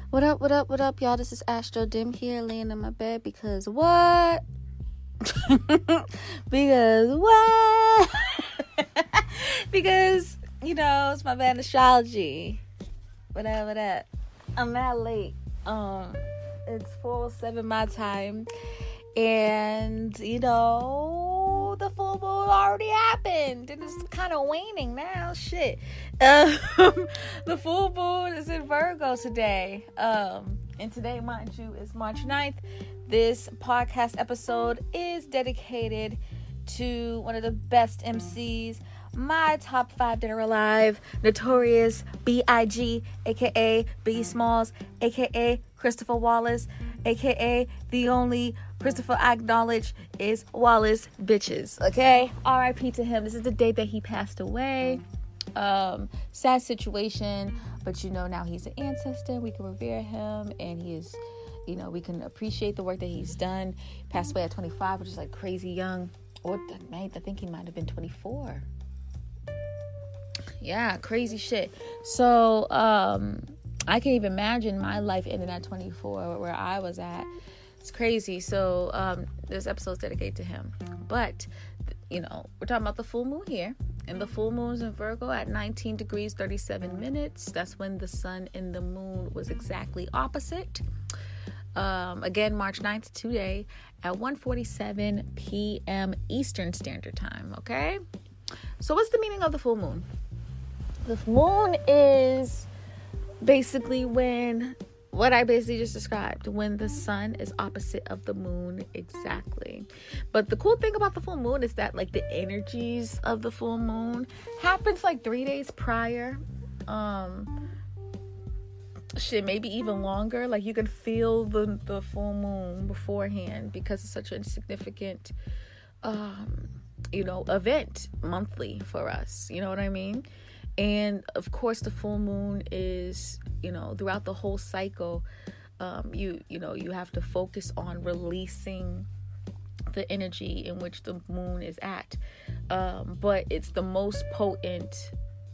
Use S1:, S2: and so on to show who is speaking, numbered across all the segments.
S1: What up, what up, what up, y'all? This is Astro Dim here, laying in my bed because what? Because what? Because, it's my bad astrology. What up, what up? I'm not late. It's 4:07 my time. And, the full moon already happened. And it's kind of waning now. Shit. The full moon is in Virgo today. And today, mind you, is March 9th. This podcast episode is dedicated to one of the best MCs, my top 5 that are alive, Notorious B.I.G., a.k.a. Biggie Smalls, a.k.a. Christopher Wallace, a.k.a. the only Christopher I acknowledge is Wallace bitches, okay? R.I.P. to him. This is the day that he passed away. Sad situation, but now he's an ancestor. We can revere him, and he is, we can appreciate the work that he's done. Passed away at 25, which is like crazy young. Or I think he might have been 24. Yeah, crazy shit. So, I can't even imagine my life ending at 24 where I was at. It's crazy. So, this episode's dedicated to him. But, we're talking about the full moon here. And the full moon's in Virgo at 19 degrees, 37 minutes. That's when the sun and the moon was exactly opposite. Again, March 9th today at 1:47 p.m. Eastern Standard Time. Okay? So, what's the meaning of the full moon? The moon is basically what I basically just described, when the sun is opposite of the moon exactly. But the cool thing about the full moon is that the energies of the full moon happens 3 days prior. Maybe even longer. You can feel the full moon beforehand because it's such a significant event monthly for us. You know what I mean? And of course, the full moon is, throughout the whole cycle, you have to focus on releasing the energy in which the moon is at. But it's the most potent,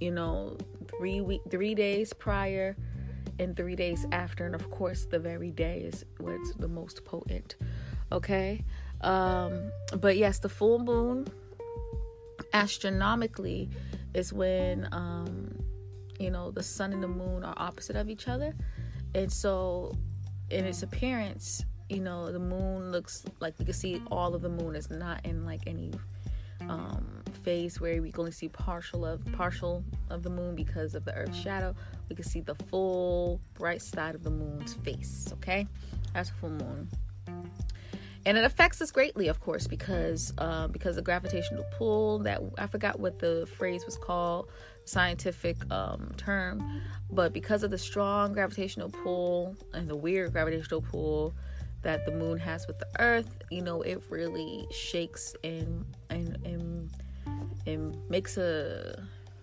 S1: 3 days prior and 3 days after. And of course, the very day is where it's the most potent. Okay. But yes, the full moon astronomically is when the sun and the moon are opposite of each other. And so in its appearance, the moon looks like we can see all of the moon. Is not in any phase where we can only see partial of the moon because of the Earth's shadow. We can see the full bright side of the moon's face. Okay, that's full moon. And it affects us greatly, of course, because the gravitational pull, that I forgot what the phrase was called, scientific term, but because of the strong gravitational pull and the weird gravitational pull that the moon has with the Earth, it really shakes and makes a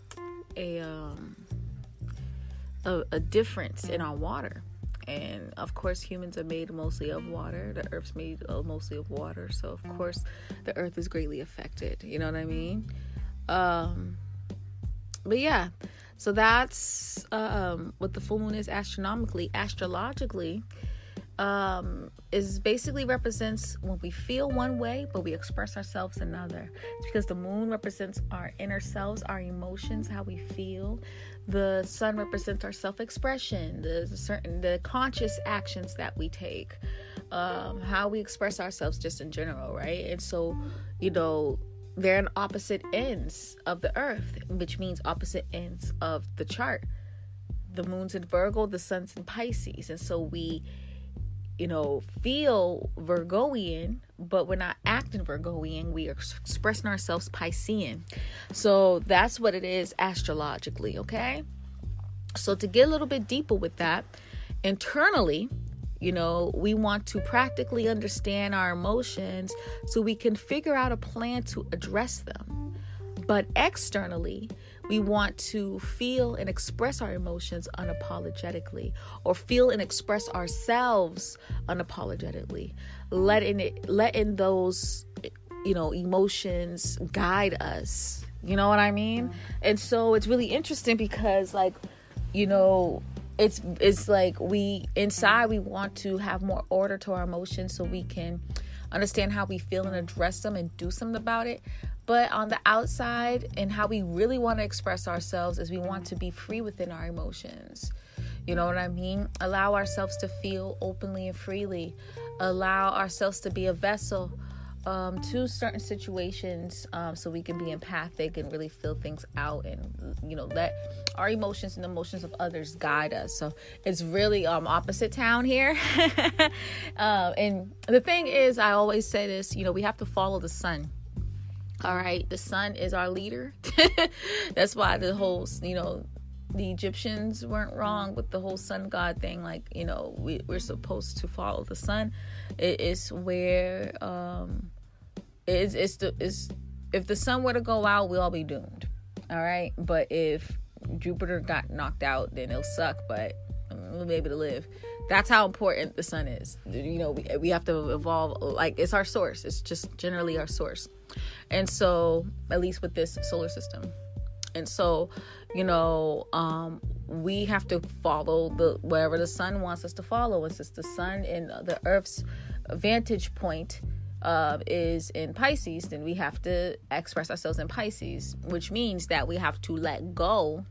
S1: difference in our water. And of course, humans are made mostly of water. The Earth's made mostly of water. So of course, the Earth is greatly affected. You know what I mean? But yeah, so that's what the full moon is astronomically. Astrologically, is basically represents when we feel one way, but we express ourselves another. It's because the moon represents our inner selves, our emotions, how we feel. The sun represents our self-expression, the conscious actions that we take, how we express ourselves just in general, right? And so, they're in opposite ends of the Earth, which means opposite ends of the chart. The moon's in Virgo, the sun's in Pisces. And so we, feel Virgoian, but we're not acting Virgoian. We are expressing ourselves Piscean. So that's what it is astrologically, okay? So to get a little bit deeper with that, internally, we want to practically understand our emotions so we can figure out a plan to address them. But externally, we want to feel and express our emotions unapologetically, or feel and express ourselves unapologetically, letting those, emotions guide us. You know what I mean? And so it's really interesting because it's like we want to have more order to our emotions so we can understand how we feel and address them and do something about it. But on the outside, and how we really want to express ourselves, is we want to be free within our emotions. You know what I mean? Allow ourselves to feel openly and freely. Allow ourselves to be a vessel to certain situations, so we can be empathic and really feel things out, and let our emotions and the emotions of others guide us. So it's really opposite town here. And the thing is, I always say this, we have to follow the sun. All right, the sun is our leader. That's why the whole the Egyptians weren't wrong with the whole sun god thing. Like, we're supposed to follow the sun. It is where if the sun were to go out, we'll all be doomed. All right, but if Jupiter got knocked out, then it'll suck, but we'll be able to live. That's how important the sun is. We have to evolve. Like, it's our source. It's just generally our source. And so, at least with this solar system. And so, we have to follow wherever the sun wants us to follow. And since the sun and the Earth's vantage point is in Pisces, then we have to express ourselves in Pisces, which means that we have to let go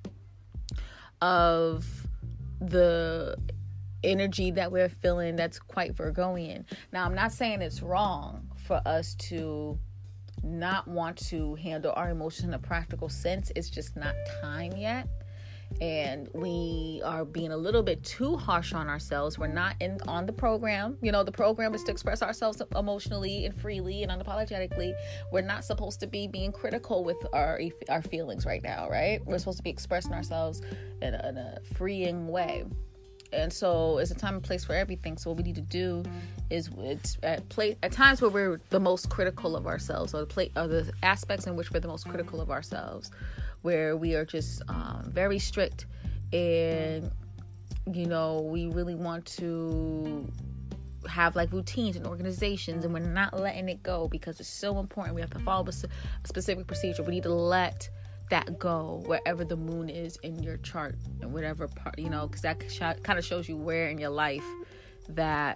S1: of the energy that we're feeling that's quite Virgoian. Now, I'm not saying it's wrong for us to not want to handle our emotions in a practical sense. It's just not time yet. And we are being a little bit too harsh on ourselves. We're not on the program. The program is to express ourselves emotionally and freely and unapologetically. We're not supposed to be being critical with our feelings right now, right? We're supposed to be expressing ourselves in a freeing way. And so it's a time and place for everything. So what we need to do is, it's at times where we're the most critical of ourselves, or the aspects in which we're the most critical of ourselves, where we are just very strict, and we really want to have like routines and organizations, and we're not letting it go because it's so important. We have to follow a specific procedure. We need to let that go wherever the moon is in your chart, and whatever part, because that kind of shows you where in your life that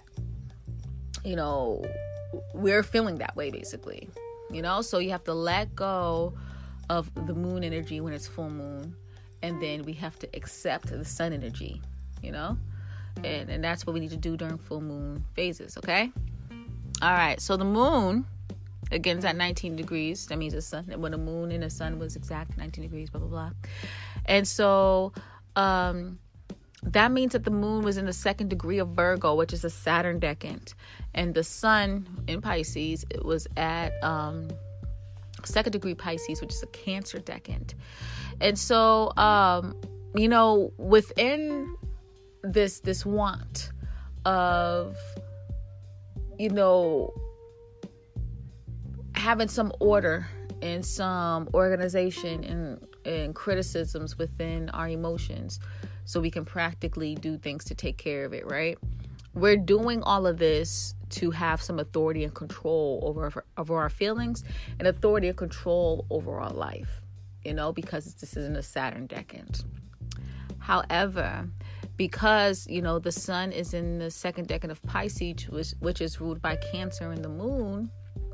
S1: we're feeling that way, basically. So you have to let go of the moon energy when it's full moon, and then we have to accept the sun energy, and that's what we need to do during full moon phases. Okay. All right, so the moon, again, it's at 19 degrees. That means the sun, when the moon and the sun was exact 19 degrees, blah, blah, blah. And so that means that the moon was in the second degree of Virgo, which is a Saturn decant. And the sun in Pisces, it was at second degree Pisces, which is a Cancer decant. And so, within this want of, having some order and some organization and criticisms within our emotions, so we can practically do things to take care of it, right? We're doing all of this to have some authority and control over our feelings, and authority and control over our life, because this is in a Saturn decant. However, because, the sun is in the second decant of Pisces, which is ruled by Cancer, and the moon,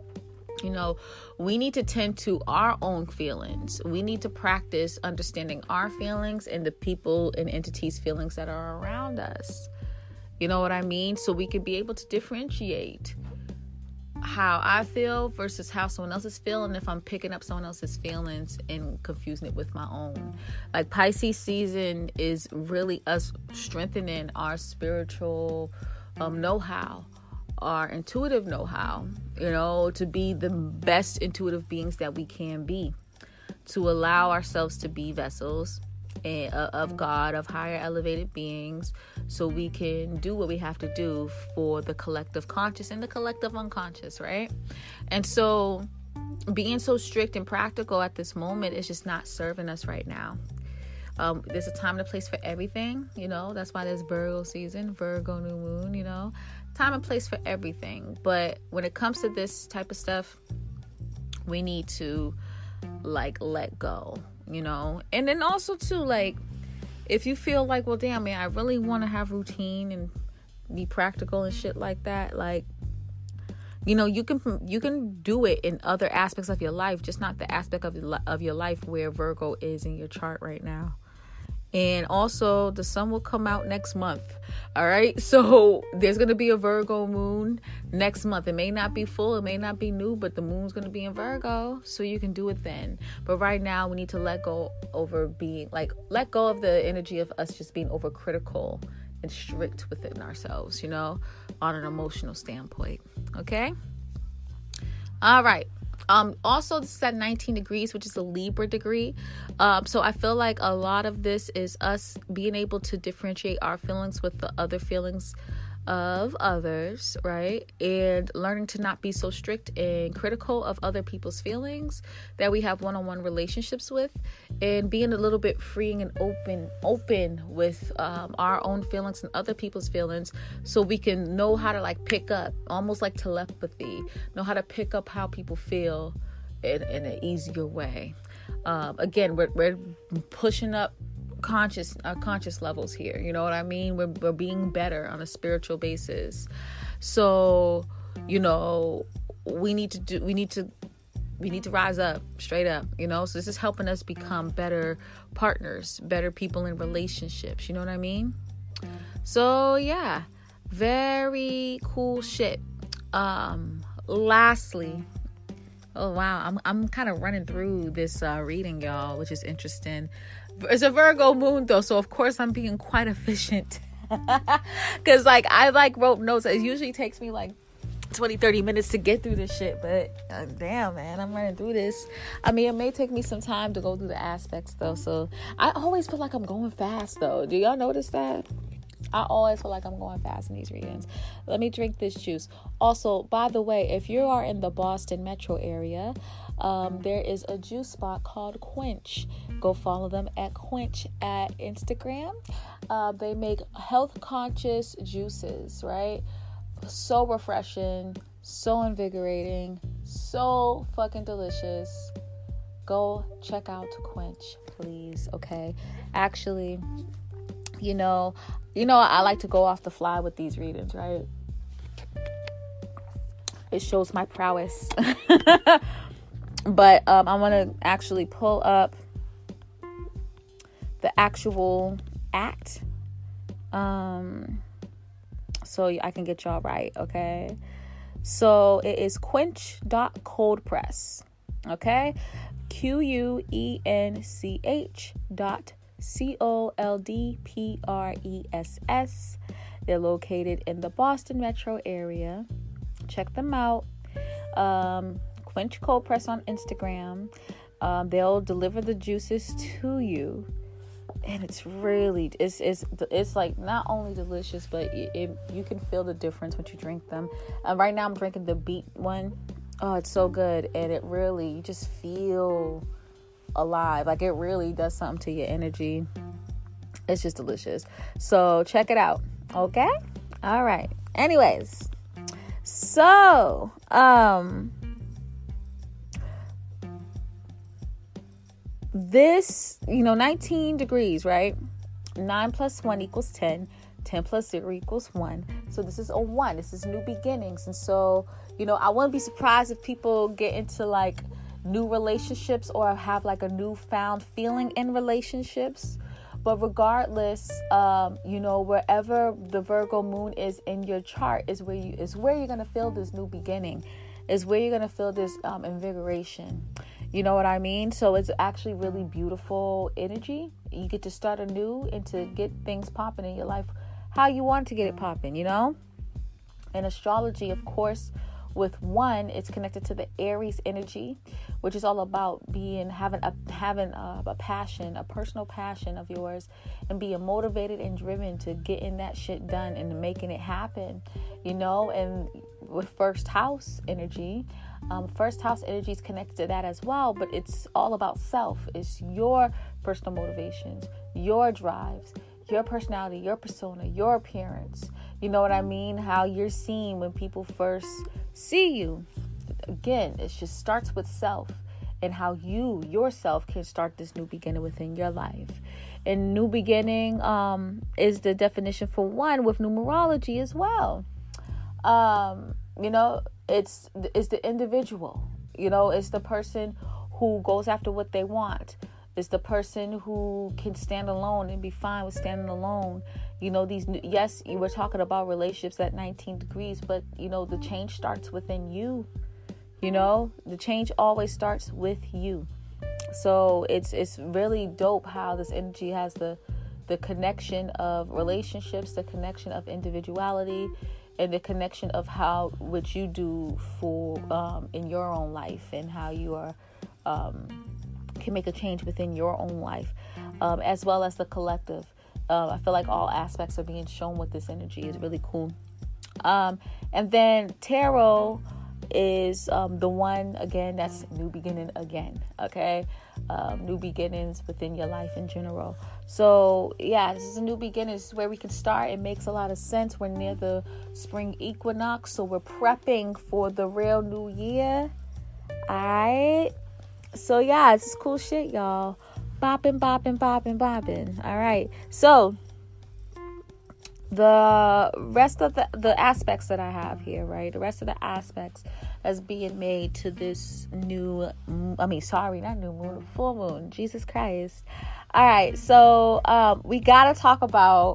S1: we need to tend to our own feelings. We need to practice understanding our feelings and the people and entities' feelings that are around us. You know what I mean? So we could be able to differentiate how I feel versus how someone else is feeling, if I'm picking up someone else's feelings and confusing it with my own. Like, Pisces season is really us strengthening our spiritual know-how, our intuitive know-how, to be the best intuitive beings that we can be, to allow ourselves to be vessels of God, of higher elevated beings, so we can do what we have to do for the collective conscious and the collective unconscious, right? And so being so strict and practical at this moment is just not serving us right now. There's a time and a place for everything, that's why there's Virgo season, Virgo new moon, time and place for everything. But when it comes to this type of stuff, we need to let go, and then also too, if you feel like, well, damn, man, I really want to have routine and be practical and shit like that, like, you know, you can do it in other aspects of your life, just not the aspect of your life where Virgo is in your chart right now. And also, the sun will come out next month. All right. So there's going to be a Virgo moon next month. It may not be full. It may not be new, but the moon's going to be in Virgo. So you can do it then. But right now, we need to let go of the energy of us just being overcritical and strict within ourselves, you know, on an emotional standpoint. Okay. All right. Also, this is at 19 degrees, which is a Libra degree. So I feel like a lot of this is us being able to differentiate our feelings with the other feelings of others, right? And learning to not be so strict and critical of other people's feelings that we have one-on-one relationships with, and being a little bit free and open with our own feelings and other people's feelings, so we can know how to like pick up, almost like telepathy, know how to pick up how people feel in an easier way. Again, we're pushing up conscious levels here, you know what I mean? We're being better on a spiritual basis. So, you know, we need to rise up, straight up, you know? So this is helping us become better partners, better people in relationships, you know what I mean? So yeah, very cool shit. Lastly, oh wow, I'm kind of running through this reading, y'all, which is interesting. It's a Virgo moon though, so of course I'm being quite efficient. Cause like I wrote notes. It usually takes me like 20-30 minutes to get through this shit, but damn, man, I'm running through this. I mean, it may take me some time to go through the aspects though, so I always feel like I'm going fast though. Do y'all notice that? I always feel like I'm going fast in these readings. Let me drink this juice. Also, by the way, if you are in the Boston metro area, there is a juice spot called Quench. Go follow them at Quench at Instagram. They make health conscious juices, right? So refreshing, so invigorating, so fucking delicious. Go check out Quench, please. Okay. Actually, you know, I like to go off the fly with these readings, right? It shows my prowess. But I want to actually pull up the actual act, so I can get y'all right, okay? So it is quench.coldpress, okay? QUENCH.COLDPRESS. They're located in the Boston metro area. Check them out. Quench Cold Press on Instagram. They'll deliver the juices to you, and it's like not only delicious, but you can feel the difference when you drink them. Right now I'm drinking the beet one. Oh, it's so good, and you just feel alive. Like, it really does something to your energy. It's just delicious. So check it out. Okay? All right. Anyways, so this, 19 degrees, right? 9 plus 1 equals 10. 10 plus 0 equals 1. So this is a 1. This is new beginnings. And so, I wouldn't be surprised if people get into like new relationships or have like a newfound feeling in relationships. But regardless, wherever the Virgo moon is in your chart is where you're going to feel this new beginning, is where you're going to feel this invigoration. You know what I mean? So it's actually really beautiful energy. You get to start anew and to get things popping in your life how you want to get it popping, In astrology, of course, with 1, it's connected to the Aries energy, which is all about having a passion, a personal passion of yours, and being motivated and driven to getting that shit done and making it happen, And with first house energy is connected to that as well, but it's all about self. It's your personal motivations, your drives, your personality, your persona, your appearance. You know what I mean? How you're seen when people first see you. Again, it just starts with self. and how you yourself can start this new beginning within your life. And new beginning is the definition for one with numerology as well. It's the individual. It's the person who goes after what they want. It's the person who can stand alone and be fine with standing alone. Yes, you were talking about relationships at 19 degrees, but the change starts within you. The change always starts with you. So it's really dope how this energy has the connection of relationships, the connection of individuality, and the connection of what you do for in your own life, and how you are can make a change within your own life, as well as the collective. I feel like all aspects are being shown with this energy. Is really cool. And then tarot is the one, again, that's new beginning again. Okay. New beginnings within your life in general. So yeah, this is a new beginning. This is where we can start. It makes a lot of sense. We're near the spring equinox, so we're prepping for the real new year. All right. So yeah, it's cool shit, y'all. Bopping, bopping, bopping, bopping. All right. So the rest of the aspects that I have here, right? The rest of the aspects that's being made to this not new moon, full moon. Jesus Christ. All right. So we gotta talk about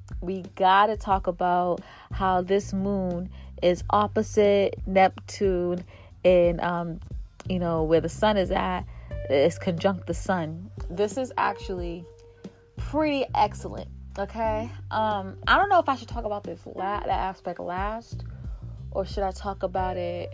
S1: how this moon is opposite Neptune, and where the sun is at, is conjunct the sun. This is actually pretty excellent. Okay. I don't know if I should talk about that aspect last, or should I talk about it?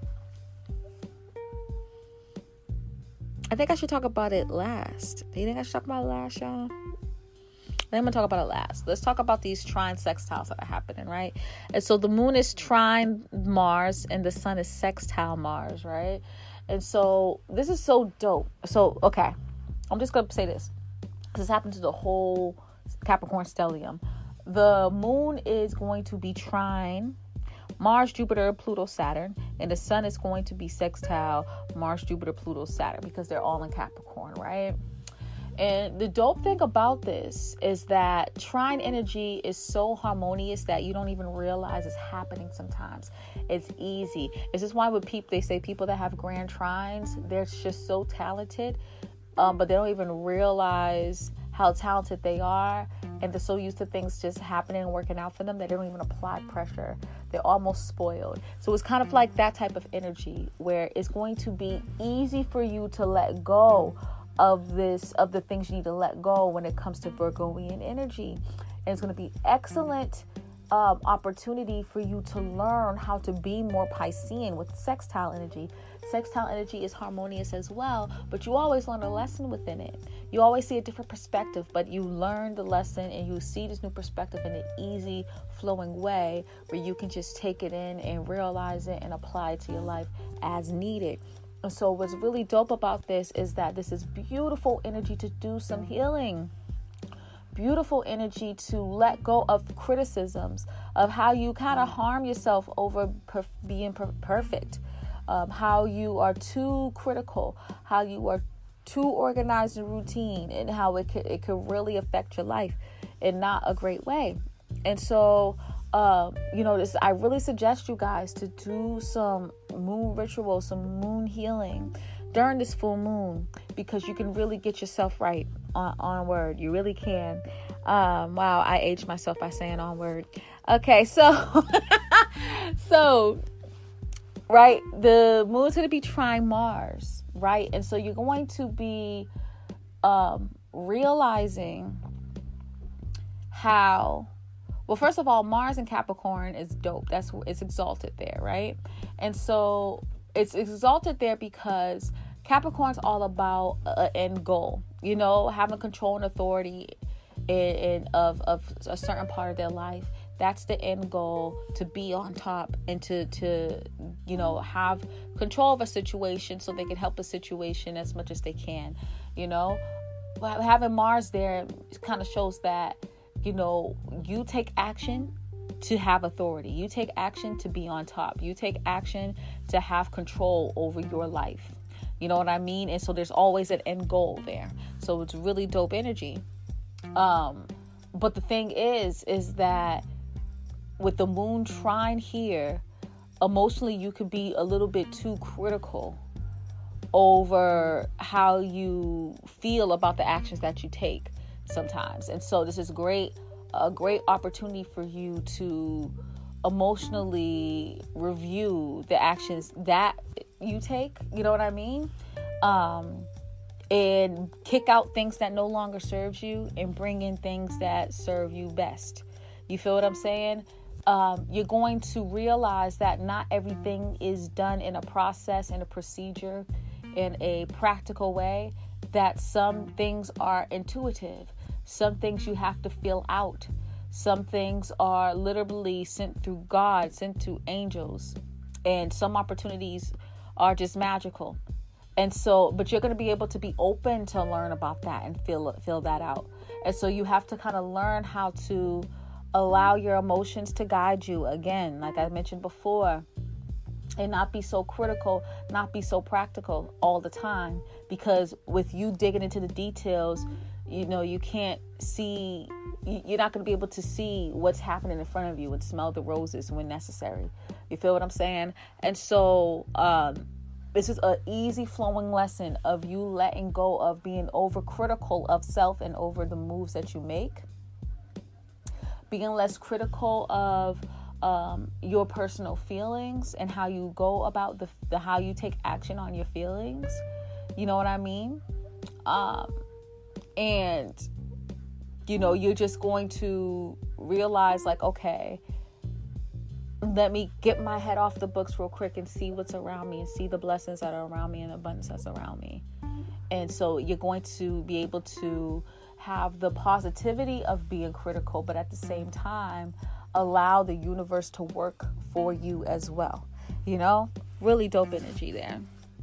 S1: I think I should talk about it last. Do you think I should talk about it last, y'all? Then I'm going to talk about it last. Let's talk about these trine sextiles that are happening, right? And so the moon is trine Mars and the sun is sextile Mars, right? And so this is so dope. So, okay. I'm just going to say this. This happened to the whole Capricorn stellium. The moon is going to be trine Mars, Jupiter, Pluto, Saturn, and the sun is going to be sextile Mars, Jupiter, Pluto, Saturn, because they're all in Capricorn, right? And the dope thing about this is that trine energy is so harmonious that you don't even realize it's happening sometimes. It's easy. This is why they say people that have grand trines, they're just so talented, but they don't even realize how talented they are, and they're so used to things just happening and working out for them that they don't even apply pressure. They're almost spoiled. So it's kind of like that type of energy where it's going to be easy for you to let go of the things you need to let go when it comes to Virgoian energy. And it's going to be excellent opportunity for you to learn how to be more Piscean with sextile energy. Sextile energy is harmonious as well, but you always learn a lesson within it. You always see a different perspective, but you learn the lesson and you see this new perspective in an easy flowing way where you can just take it in and realize it and apply it to your life as needed. And so what's really dope about this is that this is beautiful energy to do some healing. Beautiful energy to let go of criticisms of how you kind of harm yourself over being perfect. How you are too critical, how you are too organized and routine, and how it could really affect your life in not a great way. And so, I really suggest you guys to do some moon rituals, some moon healing during this full moon, because you can really get yourself right on word. You really can. Wow, I aged myself by saying on word. Okay, so right, the moon's going to be trine Mars, right? And so you're going to be realizing how, well, first of all, Mars in Capricorn is dope. It's exalted there, right? And so it's exalted there because Capricorn's all about an end goal, having control and authority of a certain part of their life. That's the end goal, to be on top and to have control of a situation so they can help a situation as much as they can. Having Mars there kind of shows that, you take action to have authority. You take action to be on top. You take action to have control over your life. You know what I mean? And so there's always an end goal there. So it's really dope energy. But the thing is that with the moon trine here, emotionally, you could be a little bit too critical over how you feel about the actions that you take sometimes. And so this is a great opportunity for you to emotionally review the actions that you take, you know what I mean? And kick out things that no longer serves you and bring in things that serve you best. You feel what I'm saying? You're going to realize that not everything is done in a process and a procedure in a practical way, that some things are intuitive. Some things you have to feel out. Some things are literally sent through God, sent to angels. And some opportunities are just magical. And so, but you're going to be able to be open to learn about that and feel that out. And so you have to kind of learn how to allow your emotions to guide you. Again, like I mentioned before, and not be so critical, not be so practical all the time. Because with you digging into the details, you know, you can't see, you're not going to be able to see what's happening in front of you and smell the roses when necessary. You feel what I'm saying? And so, this is an easy flowing lesson of you letting go of being overcritical of self and over the moves that you make. Being less critical of your personal feelings and how you go about the how you take action on your feelings. You know what I mean? And, you know, you're just going to realize like, okay, let me get my head off the books real quick and see what's around me and see the blessings that are around me and the abundance that's around me. And so you're going to be able to have the positivity of being critical, but at the same time, allow the universe to work for you as well. You know, really dope energy there.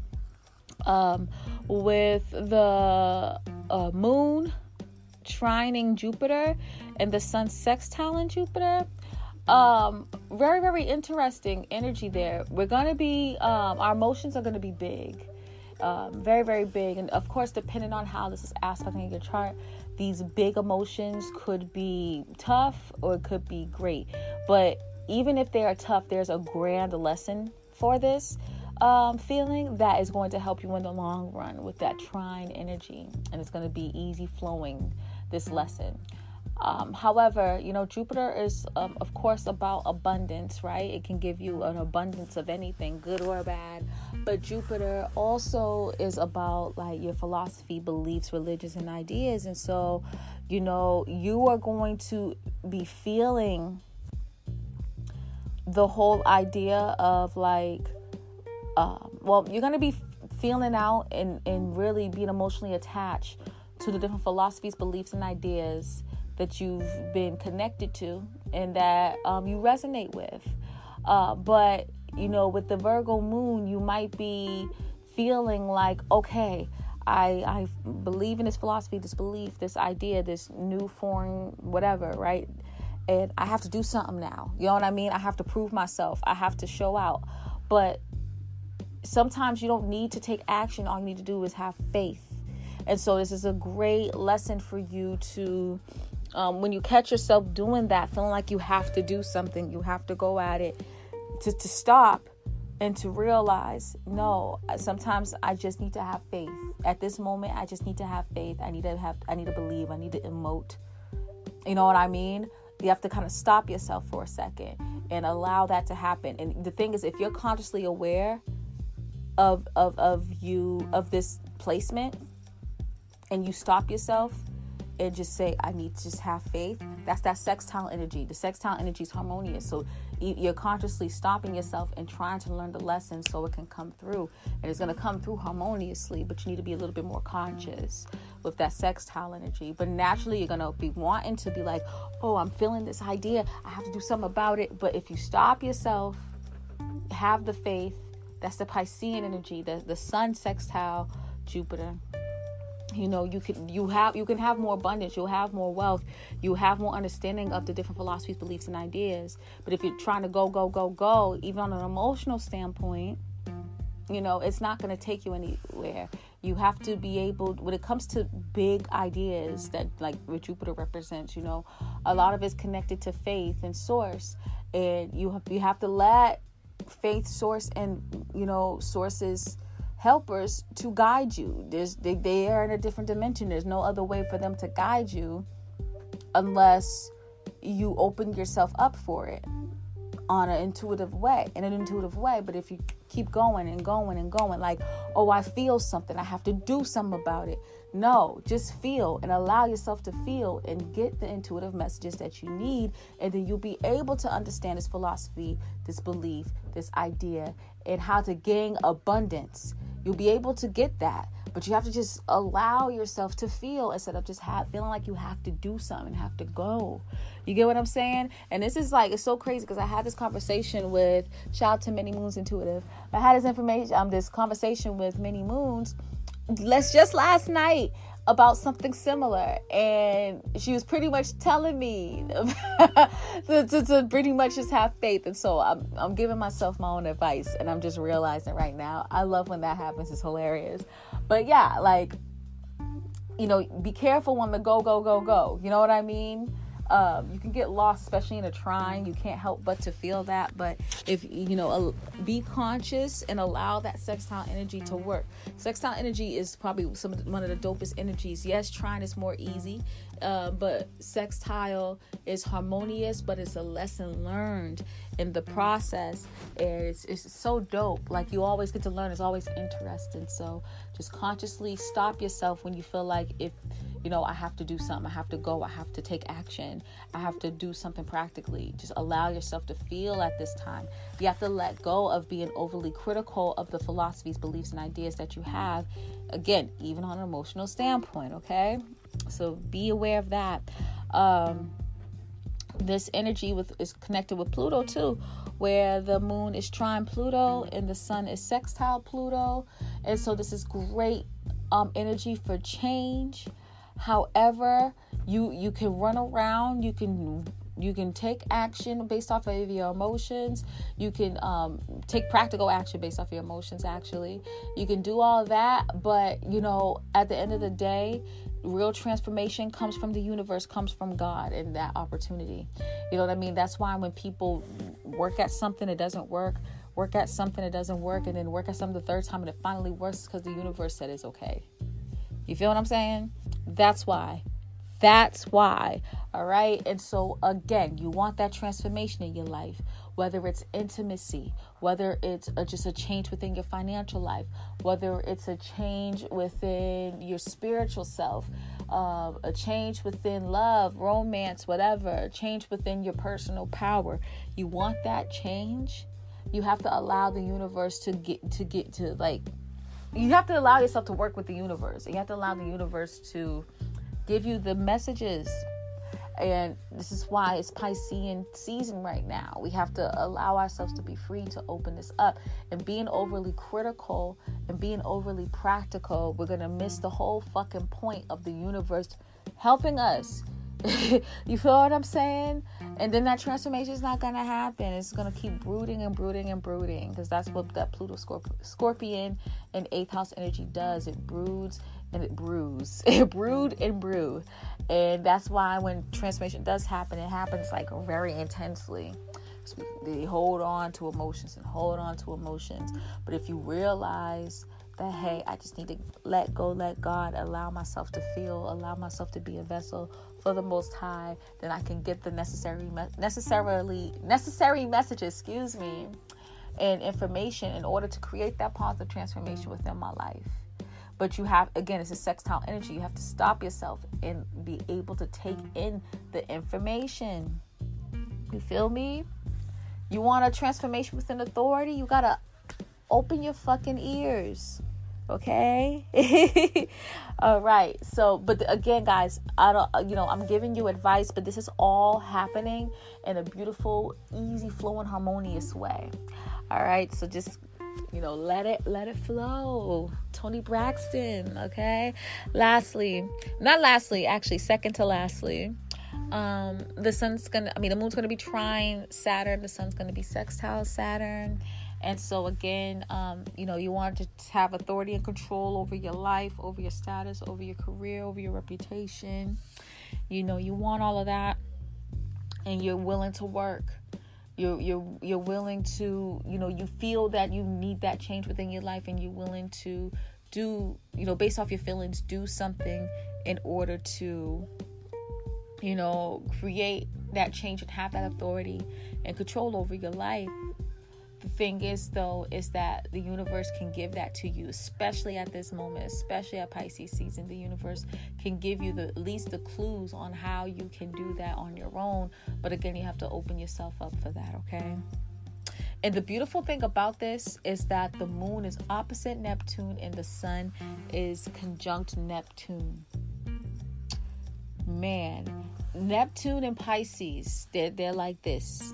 S1: With the moon trining Jupiter and the sun sextile in Jupiter, very, very interesting energy there. We're going to be, our emotions are going to be big, very, very big. And of course, depending on how this is aspecting in your chart, these big emotions could be tough or it could be great. But even if they are tough, there's a grand lesson for this feeling that is going to help you in the long run with that trine energy. And it's going to be easy flowing, this lesson. However, you know, Jupiter is, of course, about abundance, right? It can give you an abundance of anything, good or bad. But Jupiter also is about like your philosophy, beliefs, religions, and ideas. And so, you know, you are going to be feeling the whole idea of like, you're going to be feeling out and really being emotionally attached to the different philosophies, beliefs, and ideas that you've been connected to and that you resonate with. But, you know, with the Virgo moon, you might be feeling like, okay, I believe in this philosophy, this belief, this idea, this new foreign whatever, right? And I have to do something now. You know what I mean? I have to prove myself. I have to show out. But sometimes you don't need to take action. All you need to do is have faith. And so this is a great lesson for you to, when you catch yourself doing that, feeling like you have to do something, you have to go at it, to stop and to realize, no, sometimes I just need to have faith. At this moment, I just need to have faith. I need to believe. I need to emote. You know what I mean? You have to kind of stop yourself for a second and allow that to happen. And the thing is, if you're consciously aware of this placement, and you stop yourself and just say, I need to just have faith, that's that sextile energy. The sextile energy is harmonious. So you're consciously stopping yourself and trying to learn the lesson so it can come through. And it's going to come through harmoniously, but you need to be a little bit more conscious with that sextile energy. But naturally, you're going to be wanting to be like, oh, I'm feeling this idea, I have to do something about it. But if you stop yourself, have the faith, that's the Piscean energy, the sun sextile Jupiter. You know, you can have more abundance, you'll have more wealth, you have more understanding of the different philosophies, beliefs, and ideas. But if you're trying to go, even on an emotional standpoint, it's not going to take you anywhere. You have to be able, when it comes to big ideas that like what Jupiter represents, a lot of it's connected to faith and source, and you have to let faith, source, and sources, helpers to guide you. They are in a different dimension. There's no other way for them to guide you unless you open yourself up for it in an intuitive way. But if you keep going and going and going, like, oh, I feel something, I have to do something about it. No, just feel and allow yourself to feel and get the intuitive messages that you need, and then you'll be able to understand this philosophy, this belief, this idea, and how to gain abundance. You'll be able to get that, but you have to just allow yourself to feel instead of just feeling like you have to do something, have to go. You get what I'm saying? And this is like, it's so crazy because I had this conversation with, shout out to Many Moons Intuitive. I had this conversation with Many Moons just last night about something similar, and she was pretty much telling me to pretty much just have faith. And so I'm giving myself my own advice, and I'm just realizing right now, I love when that happens. It's hilarious. But yeah, like, be careful when the go. You know what I mean? You can get lost, especially in a trine. You can't help but to feel that. But if be conscious and allow that sextile energy to work. Sextile energy is probably one of the dopest energies. Yes, trine is more easy, but sextile is harmonious, but it's a lesson learned in the process. It's so dope. Like, you always get to learn. It's always interesting. So just consciously stop yourself when you feel like, if I have to do something, I have to go, I have to take action, I have to do something practically. Just allow yourself to feel at this time. You have to let go of being overly critical of the philosophies, beliefs, and ideas that you have. Again, even on an emotional standpoint, okay? So be aware of that. This energy is connected with Pluto too, where the moon is trine Pluto and the sun is sextile Pluto. And so this is great energy for change. However, you can run around, you can take action based off of your emotions. You can take practical action based off your emotions, actually. You can do all that, but, at the end of the day, real transformation comes from the universe, comes from God, and that opportunity. You know what I mean? That's why when people work at something, it doesn't work. Work at something, it doesn't work, and then work at something the third time, and it finally works because the universe said it's okay. You feel what I'm saying? That's why. All right. And so again, you want that transformation in your life, whether it's intimacy, whether it's just a change within your financial life, whether it's a change within your spiritual self, a change within love, romance, whatever, a change within your personal power. You want that change. You have to allow the universe to you have to allow yourself to work with the universe. You have to allow the universe to give you the messages. And this is why it's Piscean season right now. We have to allow ourselves to be free to open this up. And being overly critical and being overly practical, we're going to miss the whole fucking point of the universe helping us. You feel what I'm saying? And then that transformation is not going to happen. It's going to keep brooding and brooding and brooding, because that's what that Pluto Scorpion and 8th house energy does. It broods and it brews. It brood and brew. And that's why when transformation does happen, it happens like very intensely. So they hold on to emotions and hold on to emotions. But if you realize that, hey, I just need to let go, let God, allow myself to feel, allow myself to be a vessel for the Most High, then I can get the necessary messages, and information in order to create that positive transformation within my life. But you have, again, it's a sextile energy. You have to stop yourself and be able to take in the information. You feel me? You want a transformation within authority? You gotta open your fucking ears. Okay? All right. So, but again, guys, I'm giving you advice, but this is all happening in a beautiful, easy, flowing, harmonious way. All right. So just, let it flow. Toni Braxton. Okay. Second to lastly, the moon's going to be trine Saturn. The sun's going to be sextile Saturn. And so again, you want to have authority and control over your life, over your status, over your career, over your reputation. You want all of that, and you're willing to work. You're willing to, you feel that you need that change within your life, and you're willing to do, based off your feelings, do something in order to, create that change and have that authority and control over your life. The thing is, though, is that the universe can give that to you, especially at this moment, especially at Pisces season. The universe can give you at least the clues on how you can do that on your own. But again, you have to open yourself up for that, okay? And the beautiful thing about this is that the moon is opposite Neptune and the sun is conjunct Neptune. Man, Neptune and Pisces, they're like this,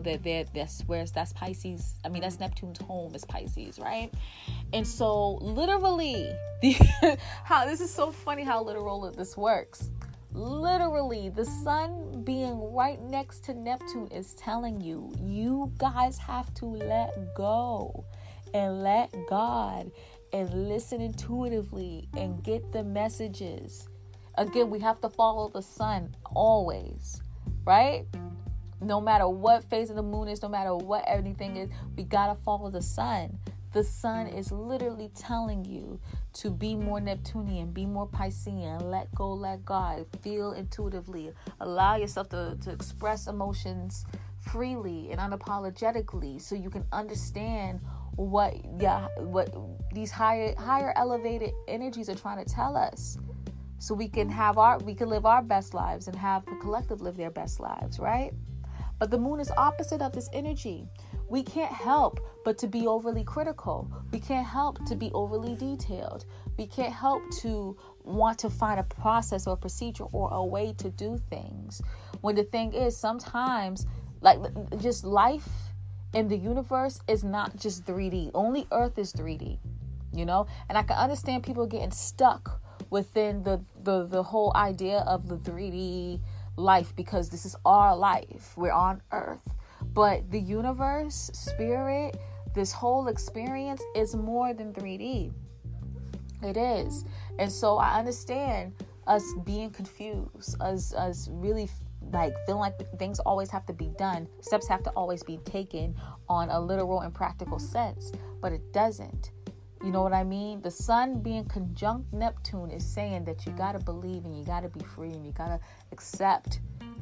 S1: that's Pisces. I mean, that's Neptune's home is Pisces, right? And so literally, this is so funny how literal this works. Literally, the sun being right next to Neptune is telling you guys have to let go and let God and listen intuitively and get the messages. Again, we have to follow the sun always, right? No matter what phase of the moon is, no matter what anything is, we got to follow the sun. The sun is literally telling you to be more Neptunian, be more Piscean, let go, let God, feel intuitively, allow yourself to express emotions freely and unapologetically, so you can understand what these higher elevated energies are trying to tell us. So we can live our best lives and have the collective live their best lives, right? But the moon is opposite of this energy. We can't help but to be overly critical. We can't help to be overly detailed. We can't help to want to find a process or a procedure or a way to do things. When the thing is, sometimes, like, just life in the universe is not just 3D. Only Earth is 3D, And I can understand people getting stuck within the whole idea of the 3D life, because this is our life. We're on Earth. But the universe, spirit, this whole experience is more than 3D. It is. And so I understand us being confused, us really feeling like things always have to be done. Steps have to always be taken on a literal and practical sense. But it doesn't. You know what I mean? The sun being conjunct Neptune is saying that you got to believe and you got to be free and you got to accept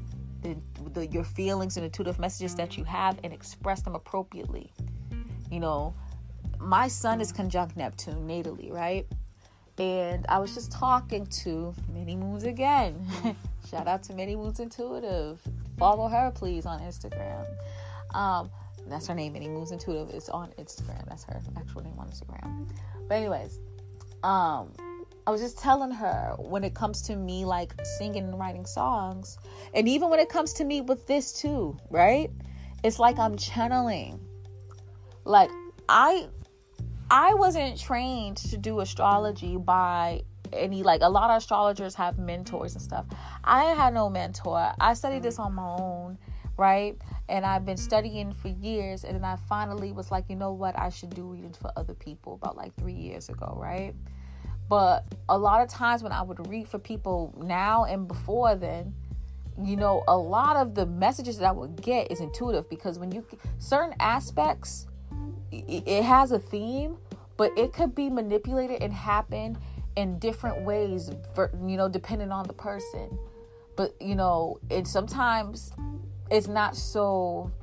S1: your feelings and intuitive messages that you have and express them appropriately. My sun is conjunct Neptune natally, right? And I was just talking to Many Moons again. Shout out to Many Moons Intuitive. Follow her, please, on Instagram. That's her name, Many Moons Intuitive. It's on Instagram. That's her actual name on Instagram. But anyways, I was just telling her, when it comes to me like singing and writing songs, and even when it comes to me with this too, right? It's like I'm channeling. Like I wasn't trained to do astrology by any, a lot of astrologers have mentors and stuff. I had no mentor. I studied this on my own, right? And I've been studying for years, and then I finally was like, you know what? I should do readings for other people about 3 years ago, right? But a lot of times when I would read for people now and before then, a lot of the messages that I would get is intuitive, because when certain aspects, it has a theme, but it could be manipulated and happen in different ways, depending on the person. But, and sometimes it's not so,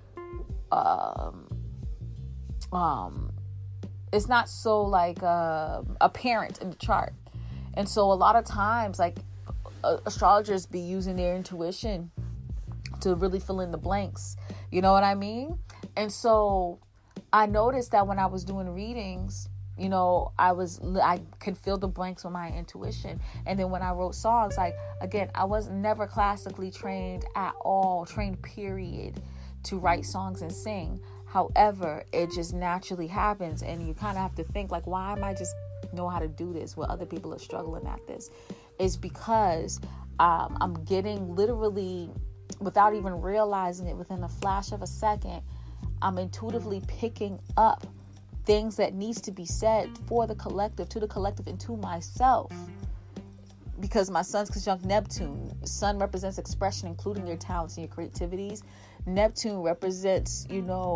S1: it's not so apparent in the chart. And so a lot of times, astrologers be using their intuition to really fill in the blanks. You know what I mean? And so I noticed that when I was doing readings, I could fill the blanks with my intuition. And then when I wrote songs, again, I was never classically trained at all, period, to write songs and sing. However, it just naturally happens, and you kind of have to think, why am I just know how to do this where other people are struggling at this? It's because I'm getting, literally, without even realizing it, within a flash of a second, I'm intuitively picking up things that needs to be said for the collective, to the collective, and to myself. Because my Sun's conjunct Neptune. Sun represents expression, including your talents and your creativities. Neptune represents,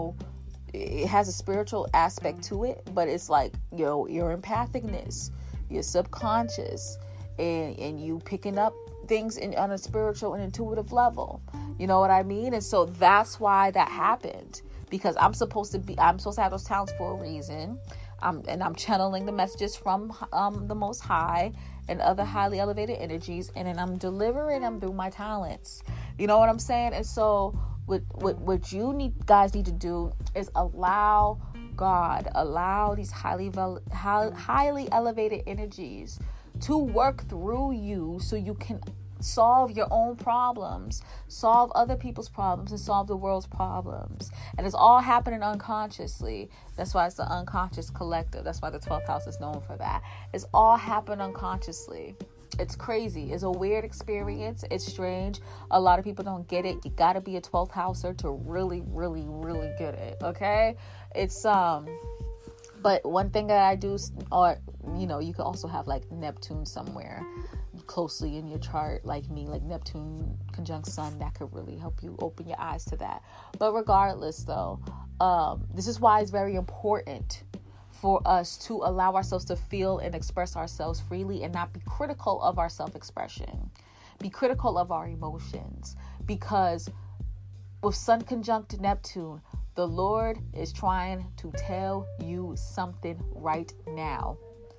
S1: it has a spiritual aspect to it, but it's like, your empathicness, your subconscious, and you picking up things on a spiritual and intuitive level. You know what I mean? And so that's why that happened, because I'm supposed to have those talents for a reason. And I'm channeling the messages from the Most High and other highly elevated energies, and then I'm delivering them through my talents. You know what I'm saying? And so what you guys need to do is allow these highly elevated energies to work through you, so you can solve your own problems, solve other people's problems, and solve the world's problems. And it's all happening unconsciously. That's why it's the unconscious collective. That's why the 12th house is known for that. It's all happening unconsciously. It's crazy. It's a weird experience. It's strange. A lot of people don't get it. You got to be a 12th houser to really, really, really get it. Okay? It's but one thing that I do, or you could also have like Neptune somewhere closely in your chart, like me, like Neptune conjunct Sun, that could really help you open your eyes to that. But regardless, though, this is why it's very important for us to allow ourselves to feel and express ourselves freely, and not be critical of our self-expression, be critical of our emotions, because with Sun conjunct Neptune, the Lord is trying to tell you something right now.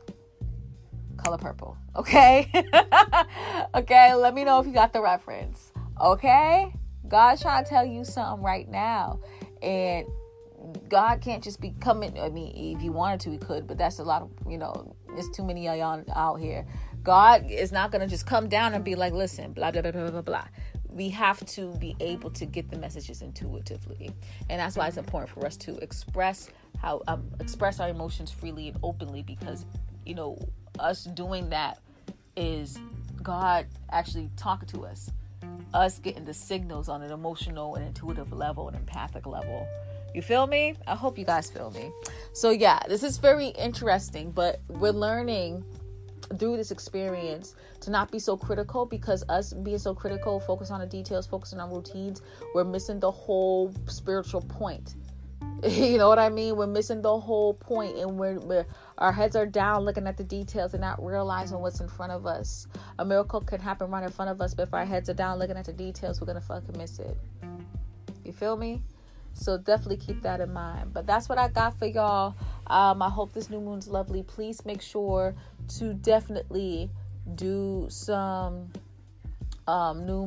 S1: Color purple. Okay? Okay, let me know if you got the reference. Okay? God's trying to tell you something right now. And God can't just be coming. I mean, if you wanted to, he could, but that's a lot of, there's too many of y'all out here. God is not going to just come down and be like, listen, blah, blah, blah, blah, blah, blah. We have to be able to get the messages intuitively. And that's why it's important for us to express our emotions freely and openly, because, us doing that is God actually talking to us getting the signals on an emotional and intuitive level and empathic level. You feel me? I hope you guys feel me. So yeah, this is very interesting, but we're learning through this experience to not be so critical, because us being so critical, focus on the details, focusing on routines, we're missing the whole spiritual point. You know what I mean? We're missing the whole point, and we're our heads are down looking at the details and not realizing what's in front of us. A miracle can happen right in front of us, but if our heads are down looking at the details, we're gonna fucking miss it. You feel me? So definitely keep that in mind. But that's what I got for y'all. I hope this new moon's lovely. Please make sure to definitely do some full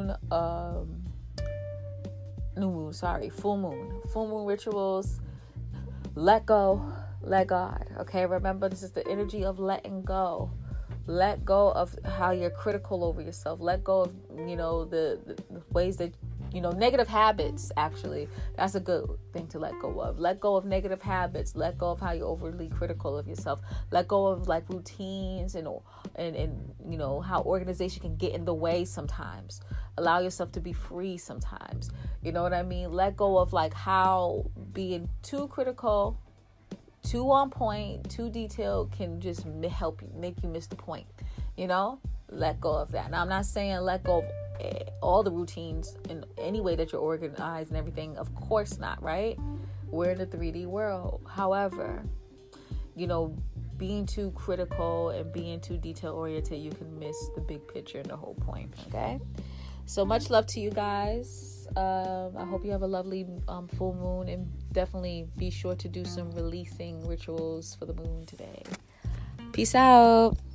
S1: moon rituals. Let go, let God. Okay, remember, this is the energy of letting go. Let go of how you're critical over yourself. Let go of the ways that negative habits. Actually, that's a good thing to let go of. Let go of negative habits. Let go of how you're overly critical of yourself. Let go of like routines and how organization can get in the way sometimes. Allow yourself to be free sometimes. You know what I mean? Let go of like how being too critical, too on point, too detailed can just help you, make you miss the point. Let go of that. Now, I'm not saying let go of all the routines in any way that you're organized and everything. Of course not, right? We're in the 3D world. However, being too critical and being too detail oriented, you can miss the big picture and the whole point. Okay? So much love to you guys. I hope you have a lovely full moon, and definitely be sure to do some releasing rituals for the moon today. Peace out.